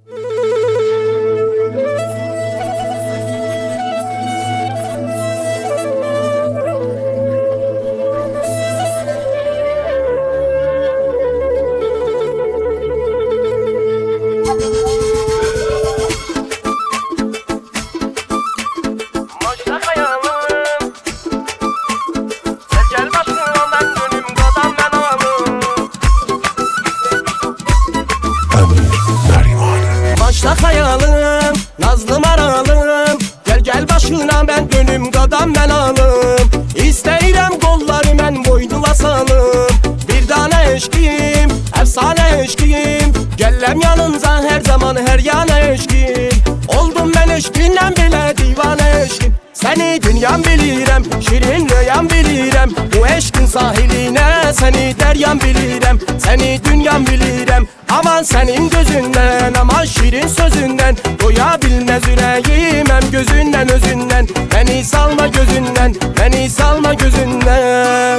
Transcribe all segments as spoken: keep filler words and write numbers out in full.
Başla hayalım, nazlı maralım. Gel gel başına ben dönüm qadam ben alım. İstəyirəm qolları mən boynu basalım. Bir tane eşkim, efsane eşkim. Gəlləm yanınca her zaman her yana eşkim. Oldum ben eşkindən belə divane eşkim. Seni dünyam bilirəm, şirin rüyam bilirəm. Bu eşkin sahiline seni deryam bilirəm. Seni dünyam bilirəm. Aman senin gözünden, aman şirin sözünden. Doya bilmez yüreğim hem gözünden özünden. Beni salma gözünden, beni salma gözünden.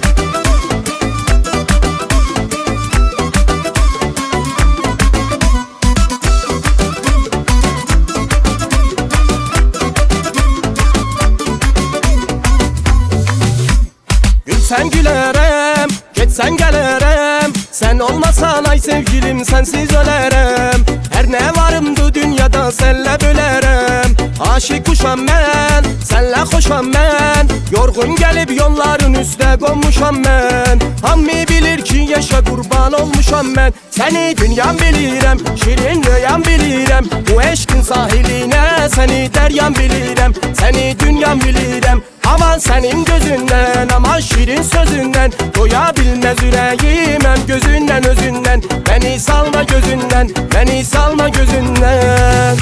Gülsen gülerem, geçsen gelirim. Sen olmasan ay sevgilim sensiz ölerem. Her ne varımdı dünyada senle bölerem. Aşık kuşam ben, senle hoşam ben. Yorgun gelip yolların üstüne konmuşam ben. Hammi bilir ki yaşa kurban olmuşam ben. Seni dünyam bilirem, şirin rüyam bilirem. Bu eşkin sahiline seni deryam bilirem. Seni dünyam bilirem. Aman senin gözünden, aman şirin sözünden. Doya bilmez yüreğim hem gözünden özünden. Beni salma gözünden, beni salma gözünden.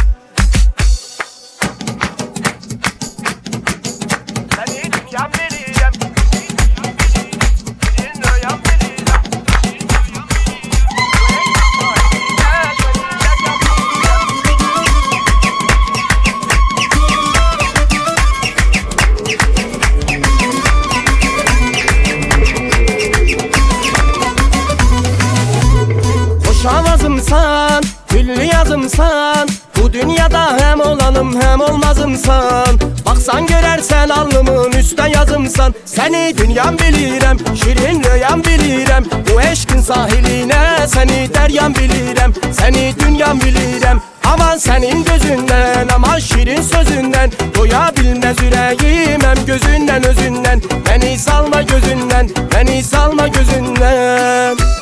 Seni dünyam bilirem, şirin rüyam bilirem. Şavazımsan, güllü yazımsan. Bu dünyada hem olanım hem olmazımsan. Baksan görersen alnımın üstte yazımsan. Seni dünyam bilirem, şirin rüyam bilirem. Bu eşkin sahiline seni deryam bilirem. Seni dünyam bilirem. Aman senin gözünden, aman şirin sözünden. Doya bilmez yüreğim hem gözünden özünden. Beni salma gözünden, beni salma gözünden.